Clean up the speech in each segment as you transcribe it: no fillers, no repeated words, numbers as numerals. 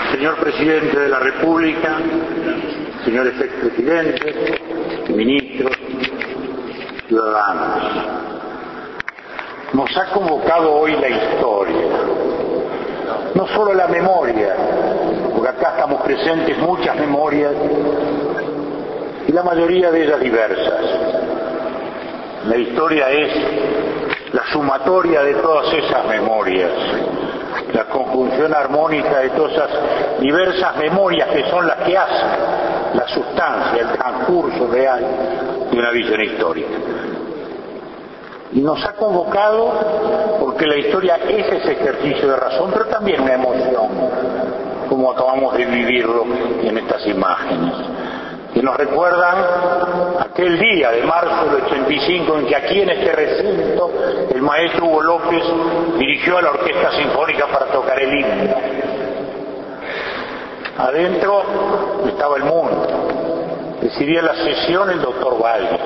Señor Presidente de la República, señores expresidentes, ministros, ciudadanos, nos ha convocado hoy la historia, no solo la memoria, porque acá estamos presentes muchas memorias y la mayoría de ellas diversas. La historia es la sumatoria de todas esas memorias, la conjunción armónica de todas esas diversas memorias que son las que hacen la sustancia, el transcurso real de una visión histórica. Y nos ha convocado porque la historia es ese ejercicio de razón, pero también una emoción, como acabamos de vivirlo en estas imágenes, que nos recuerdan aquel día de marzo del 85 en que aquí en este recinto el maestro Hugo López dirigió a la Orquesta Sinfónica para tocar el himno. Adentro estaba el mundo, presidía la sesión el doctor Valle.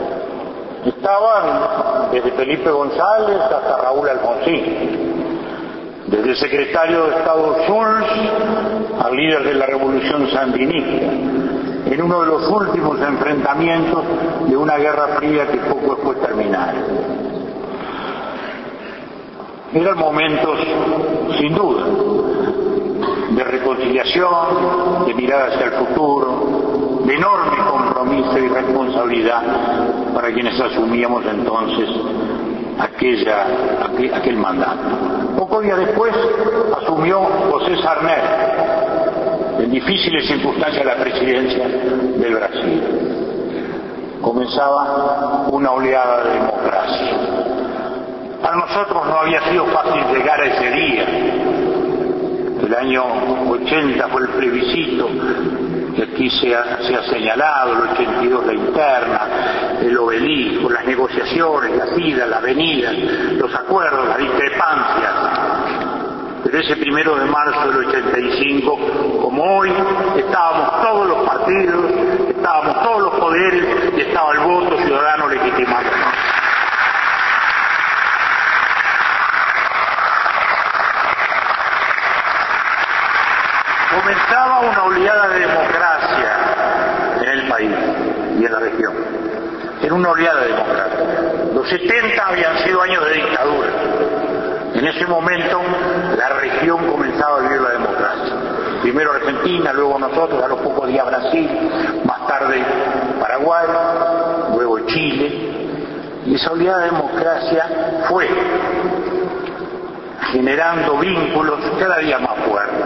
Estaban desde Felipe González hasta Raúl Alfonsín, desde el secretario de Estado Schulz al líder de la revolución sandinista, en uno de los últimos enfrentamientos de una guerra fría que poco después terminara. Eran momentos, sin duda, de reconciliación, de mirada hacia el futuro, de enorme compromiso y responsabilidad para quienes asumíamos entonces aquel mandato. Pocos días después asumió José Sarney, en difíciles circunstancias, la presidencia del Brasil. Comenzaba una oleada de democracia. Para nosotros no había sido fácil llegar a ese día. El año 80 fue el plebiscito, que aquí se ha señalado, el 82 la interna, el obelisco, las negociaciones, las idas, las venidas, los acuerdos, las discrepancias. Pero ese 1 de marzo del 85, como hoy, estábamos todos los partidos, estábamos todos los poderes y estaba el voto ciudadano legitimado. Comenzaba una oleada de democracia en el país y en la región. Era una oleada de democracia. Los 70 habían sido años de dictadura. En ese momento la región comenzaba a vivir la democracia. Primero Argentina, luego nosotros, a los pocos días Brasil, más tarde Paraguay, luego Chile. Y esa oleada de democracia fue generando vínculos cada día más fuertes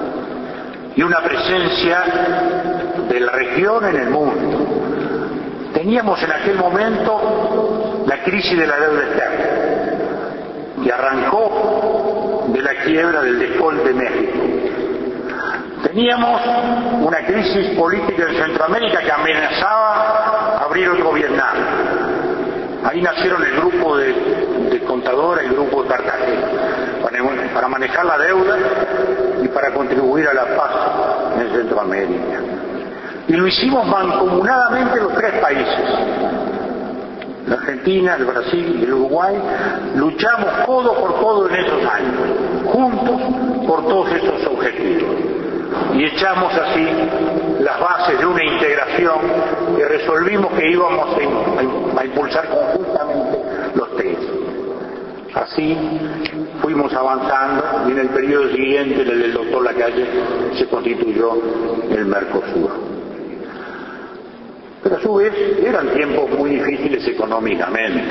y una presencia de la región en el mundo. Teníamos en aquel momento la crisis de la deuda externa, que arrancó de la quiebra del default de México. Teníamos una crisis política en Centroamérica que amenazaba abrir otro Vietnam. Ahí nacieron el grupo de Contadora y el grupo de Cartagena, para manejar la deuda y para contribuir a la paz en Centroamérica. Y lo hicimos mancomunadamente los tres países. La Argentina, el Brasil y el Uruguay luchamos codo por codo en esos años, juntos por todos esos objetivos. Y echamos así las bases de una integración que resolvimos que íbamos a impulsar conjuntamente los tres. Así fuimos avanzando y en el periodo siguiente, en el del doctor Lacalle, se constituyó el Mercosur. Pero a su vez eran tiempos muy difíciles económicamente.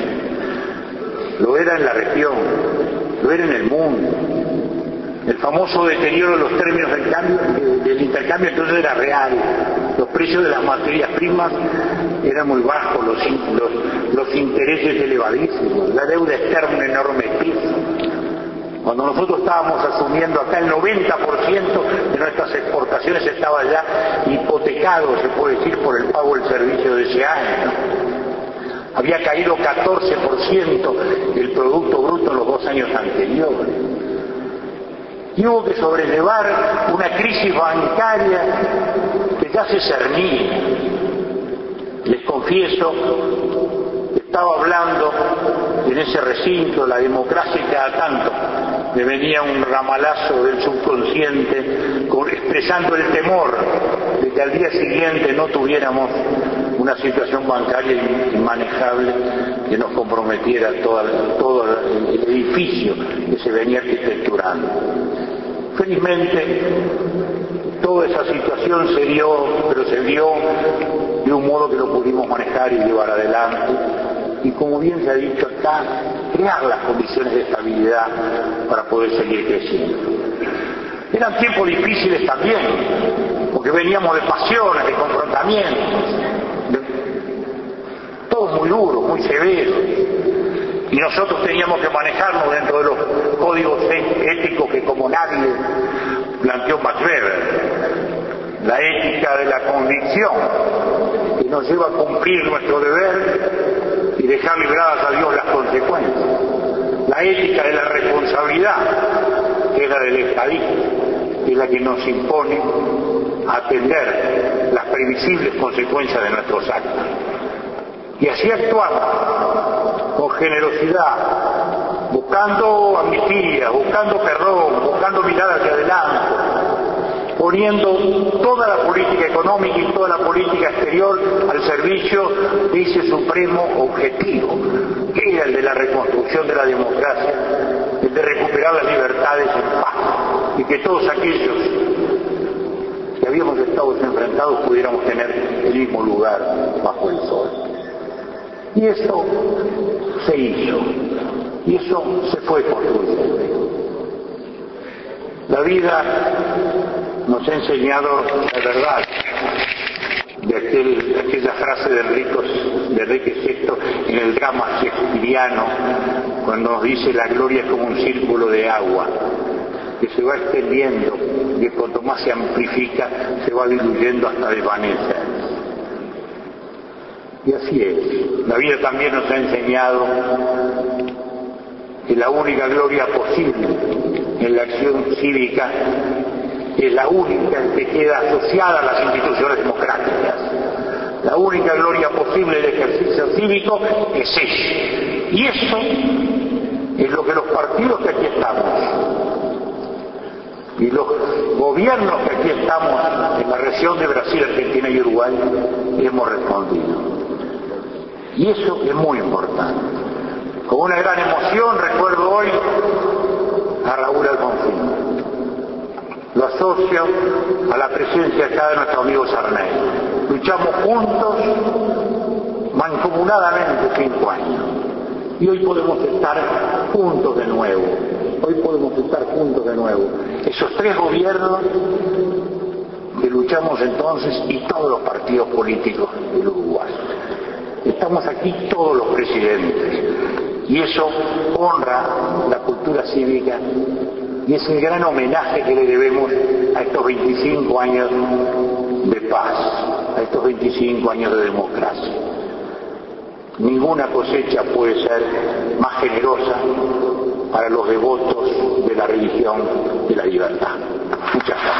Lo era en la región, lo era en el mundo. El famoso deterioro de los términos del intercambio entonces era real. Los precios de las materias primas eran muy bajos, los intereses elevadísimos, la deuda externa un enorme peso. Cuando nosotros estábamos asumiendo acá el 90% de nuestras exportaciones estaba ya hipotecado, se puede decir, por el pago del servicio de ese año. Había caído 14% el Producto Bruto en los 2 años anteriores. Y hubo que sobrellevar una crisis bancaria que ya se cernía. Les confieso, estaba hablando en ese recinto, la democracia, y cada tanto me venía un ramalazo del subconsciente con expresando el temor de que al día siguiente no tuviéramos una situación bancaria inmanejable que nos comprometiera todo el edificio que se venía arquitecturando. Felizmente, toda esa situación se dio, pero se dio de un modo que lo pudimos manejar y llevar adelante. Y como bien se ha dicho acá, crear las condiciones de estabilidad para poder seguir creciendo. Eran tiempos difíciles también, porque veníamos de pasiones, de confrontamientos, todos muy duros, muy severos. Y nosotros teníamos que manejarnos dentro de los códigos éticos que como nadie planteó Max Weber. La ética de la convicción, que nos lleva a cumplir nuestro deber y dejar libradas a Dios las consecuencias. La ética de la responsabilidad, que es la del estadista, que es la que nos impone atender las previsibles consecuencias de nuestros actos. Y así actuamos, con generosidad, buscando amnistía, buscando perdón, buscando mirar hacia adelante, poniendo toda la política económica y toda la política exterior al servicio de ese supremo objetivo, que era el de la reconstrucción de la democracia, el de recuperar las libertades en paz, y que todos aquellos que habíamos estado enfrentados pudiéramos tener el mismo lugar bajo el sol. Y eso se hizo, y eso se fue construyendo. La vida nos ha enseñado la verdad de aquella frase de Enrique VI en el drama shakespeariano, cuando nos dice: la gloria es como un círculo de agua que se va extendiendo y cuanto más se amplifica se va diluyendo hasta desvanecer. Y así es. La vida también nos ha enseñado que la única gloria posible en la acción cívica es la única que queda asociada a las instituciones democráticas. La única gloria posible del ejercicio cívico es ese. Y eso es lo que los partidos que aquí estamos y los gobiernos que aquí estamos en la región de Brasil, Argentina y Uruguay hemos respondido. Y eso es muy importante. Con una gran emoción recuerdo hoy a Raúl Alfonsín. Lo asocio a la presencia acá de nuestro amigo Sarney. Luchamos juntos, mancomunadamente 5 años. Y hoy podemos estar juntos de nuevo. Esos 3 gobiernos que luchamos entonces y todos los partidos políticos del Uruguay. Estamos aquí todos los presidentes. Y eso honra la cultura cívica y es el gran homenaje que le debemos a estos 25 años de paz, a estos 25 años de democracia. Ninguna cosecha puede ser más generosa para los devotos de la religión de la libertad. Muchas gracias.